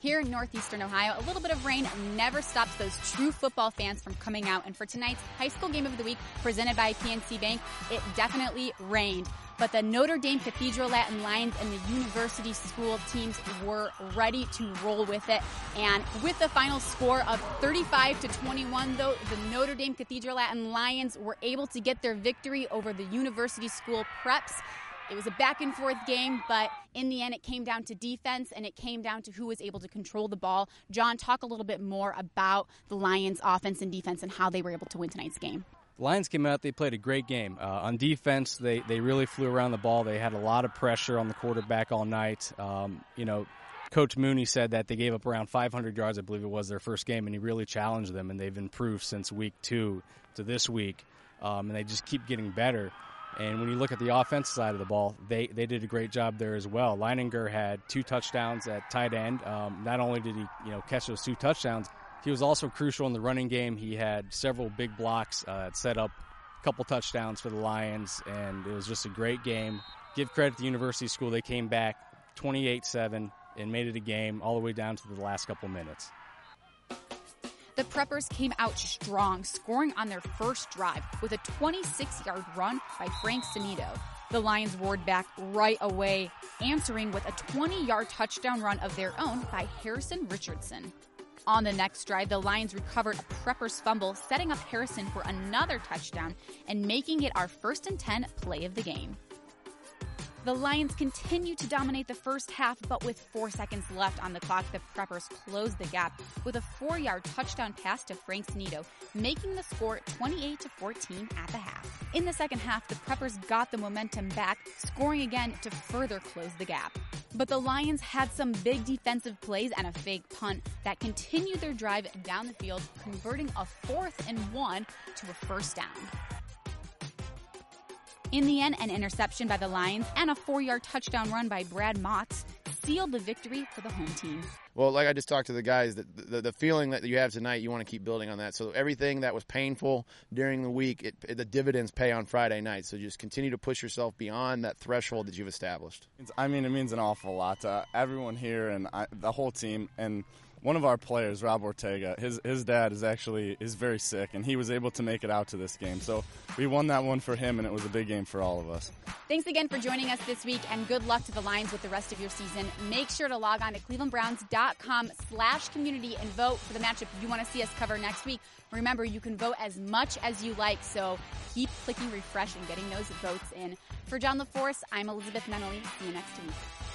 Here in northeastern Ohio, a little bit of rain never stops those true football fans from coming out. And for tonight's high school game of the week presented by PNC Bank, it definitely rained. But the Notre Dame Cathedral Latin Lions and the University School teams were ready to roll with it. And with the final score of 35-21, though, the Notre Dame Cathedral Latin Lions were able to get their victory over the University School Preps. It was a back-and-forth game, but in the end, it came down to defense, and it came down to who was able to control the ball. John, talk a little bit more about the Lions' offense and defense and how they were able to win tonight's game. The Lions came out, they played a great game. On defense, they really flew around the ball. They had a lot of pressure on the quarterback all night. Coach Mooney said that they gave up around 500 yards, I believe it was their first game, and he really challenged them, and they've improved since week 2 to this week, and they just keep getting better. And when you look at the offensive side of the ball, they did a great job there as well. Leininger had 2 touchdowns at tight end. Not only did he catch those 2 touchdowns, he was also crucial in the running game. He had several big blocks that set up a couple touchdowns for the Lions, and it was just a great game. Give credit to the University School. They came back 28-7 and made it a game all the way down to the last couple minutes. The Preppers came out strong, scoring on their first drive with a 26-yard run by Frank Sanito. The Lions roared back right away, answering with a 20-yard touchdown run of their own by Harrison Richardson. On the next drive, the Lions recovered a Preppers fumble, setting up Harrison for another touchdown and making it our 1st and 10 play of the game. The Lions continued to dominate the first half, but with 4 seconds left on the clock, the Preppers closed the gap with a 4-yard touchdown pass to Frank Sanito, making the score 28-14 at the half. In the second half, the Preppers got the momentum back, scoring again to further close the gap. But the Lions had some big defensive plays and a fake punt that continued their drive down the field, converting a 4th and 1 to a first down. In the end, an interception by the Lions and a 4-yard touchdown run by Brad Motz sealed the victory for the home team. Well, like I just talked to the guys, the feeling that you have tonight, you want to keep building on that. So everything that was painful during the week, the dividends pay on Friday night. So just continue to push yourself beyond that threshold that you've established. I mean, it means an awful lot to everyone here and the whole team. And one of our players, Rob Ortega, his dad is very sick, and he was able to make it out to this game. So we won that one for him, and it was a big game for all of us. Thanks again for joining us this week, and good luck to the Lions with the rest of your season. Make sure to log on to clevelandbrowns.com/community and vote for the matchup you want to see us cover next week. Remember, you can vote as much as you like, so keep clicking refresh and getting those votes in. For John LaForce, I'm Elizabeth Nunnally. See you next week.